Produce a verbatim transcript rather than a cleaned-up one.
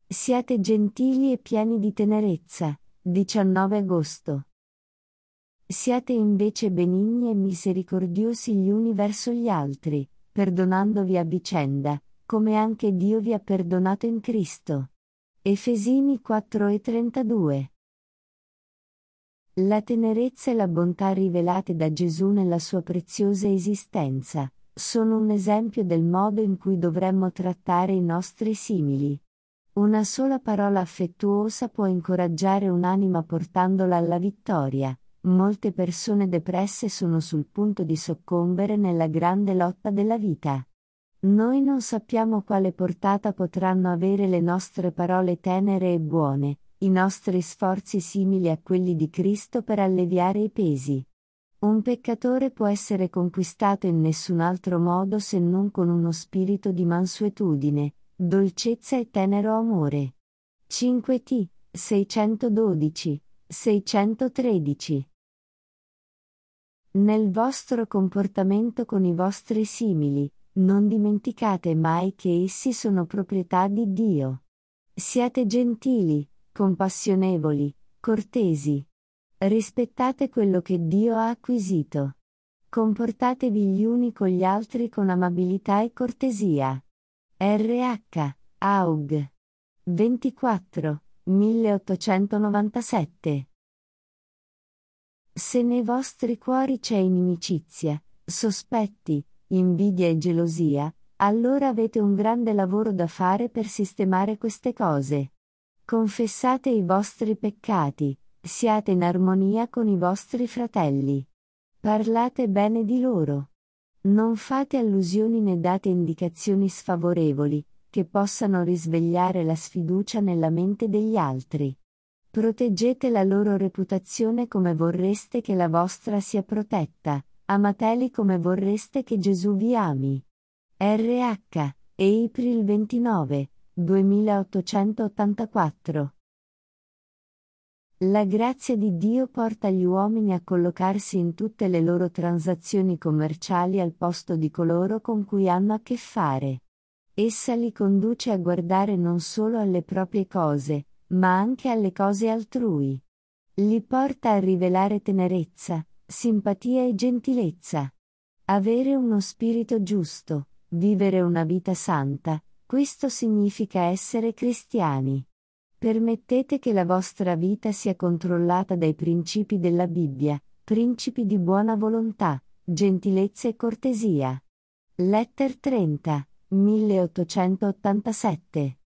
Siate gentili e pieni di tenerezza. diciannove agosto. Siate invece benigni e misericordiosi gli uni verso gli altri, perdonandovi a vicenda, come anche Dio vi ha perdonato in Cristo. Efesini quattro e trentadue. La tenerezza e la bontà rivelate da Gesù nella sua preziosa esistenza sono un esempio del modo in cui dovremmo trattare i nostri simili. Una sola parola affettuosa può incoraggiare un'anima portandola alla vittoria. Molte persone depresse sono sul punto di soccombere nella grande lotta della vita. Noi non sappiamo quale portata potranno avere le nostre parole tenere e buone, i nostri sforzi simili a quelli di Cristo per alleviare i pesi. Un peccatore può essere conquistato in nessun altro modo se non con uno spirito di mansuetudine, dolcezza e tenero amore. cinque T, seicentododici, seicentotredici. Nel vostro comportamento con i vostri simili, non dimenticate mai che essi sono proprietà di Dio. Siate gentili, compassionevoli, cortesi. Rispettate quello che Dio ha acquisito. Comportatevi gli uni con gli altri con amabilità e cortesia. R H. Aug. ventiquattro, milleottocentonovantasette. Se nei vostri cuori c'è inimicizia, sospetti, invidia e gelosia, allora avete un grande lavoro da fare per sistemare queste cose. Confessate i vostri peccati, siate in armonia con i vostri fratelli. Parlate bene di loro. Non fate allusioni né date indicazioni sfavorevoli, che possano risvegliare la sfiducia nella mente degli altri. Proteggete la loro reputazione come vorreste che la vostra sia protetta, amateli come vorreste che Gesù vi ami. R H. April ventinove, duemilaottocentottantaquattro. La grazia di Dio porta gli uomini a collocarsi in tutte le loro transazioni commerciali al posto di coloro con cui hanno a che fare. Essa li conduce a guardare non solo alle proprie cose, ma anche alle cose altrui. Li porta a rivelare tenerezza, simpatia e gentilezza. Avere uno spirito giusto, vivere una vita santa, questo significa essere cristiani. Permettete che la vostra vita sia controllata dai principi della Bibbia, principi di buona volontà, gentilezza e cortesia. Letter trenta, milleottocentottantasette.